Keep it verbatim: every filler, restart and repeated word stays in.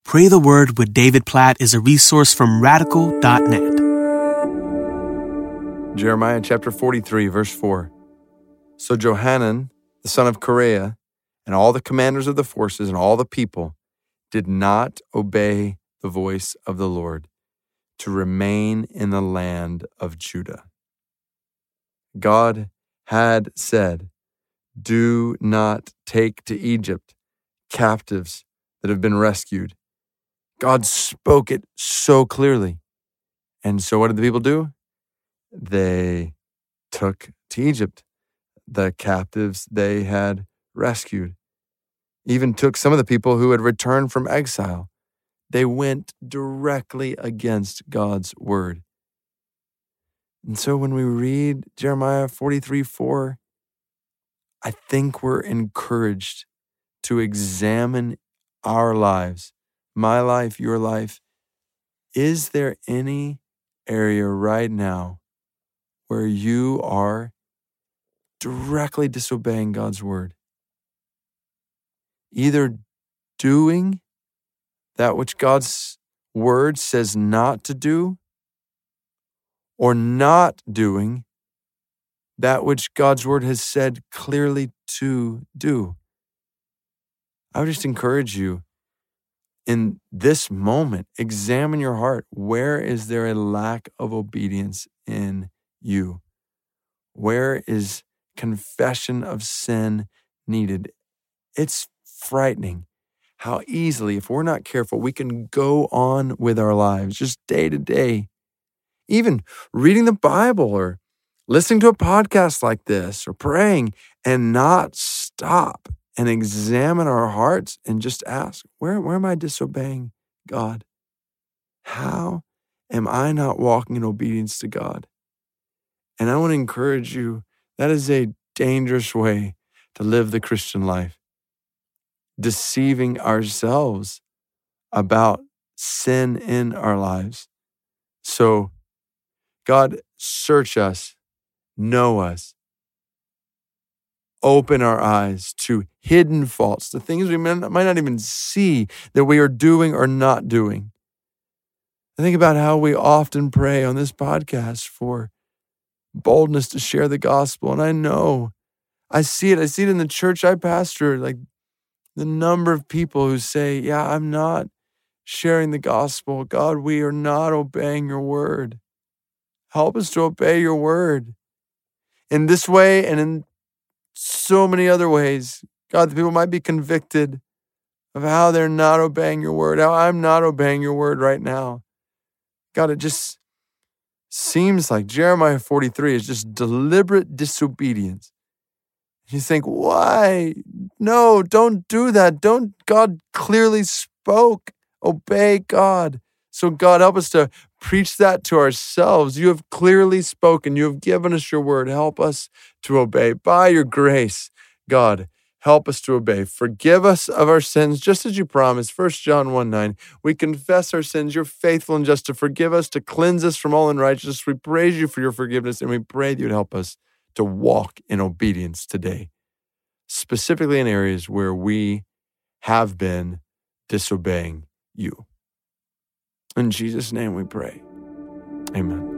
Pray the Word with David Platt is a resource from radical dot net. Jeremiah chapter forty-three, verse four. So Johanan, the son of Kareah, and all the commanders of the forces and all the people did not obey the voice of the Lord to remain in the land of Judah. God had said, do not take to Egypt captives that have been rescued. God spoke it so clearly. And so what did the people do? They took to Egypt the captives they had rescued. Even took some of the people who had returned from exile. They went directly against God's word. And so when we read Jeremiah forty-three four, I think we're encouraged to examine our lives, my life, your life. Is there any area right now where you are directly disobeying God's word? Either doing that which God's word says not to do, or not doing that which God's word has said clearly to do. I would just encourage you in this moment, examine your heart. Where is there a lack of obedience in you? Where is confession of sin needed? It's frightening how easily, if we're not careful, we can go on with our lives just day to day. Even reading the Bible or listening to a podcast like this or praying and not stop and examine our hearts and just ask, where, where am I disobeying God? How am I not walking in obedience to God? And I want to encourage you, that is a dangerous way to live the Christian life. Deceiving ourselves about sin in our lives. So, God, search us, know us, open our eyes to hidden faults, the things we might not even see that we are doing or not doing. I think about how we often pray on this podcast for boldness to share the gospel. And I know, I see it. I see it in the church I pastor, like the number of people who say, yeah, I'm not sharing the gospel. God, we are not obeying your word. Help us to obey your word in this way and in so many other ways. God, the people might be convicted of how they're not obeying your word, how I'm not obeying your word right now. God, it just seems like Jeremiah forty-three is just deliberate disobedience. You think, why? No, don't do that. Don't. God clearly spoke. Obey God. So God, help us to preach that to ourselves. You have clearly spoken. You have given us your word. Help us to obey. By your grace, God, help us to obey. Forgive us of our sins, just as you promised. First John one nine, we confess our sins. You're faithful and just to forgive us, to cleanse us from all unrighteousness. We praise you for your forgiveness, and we pray that you'd help us to walk in obedience today, specifically in areas where we have been disobeying you. In Jesus' name we pray. Amen.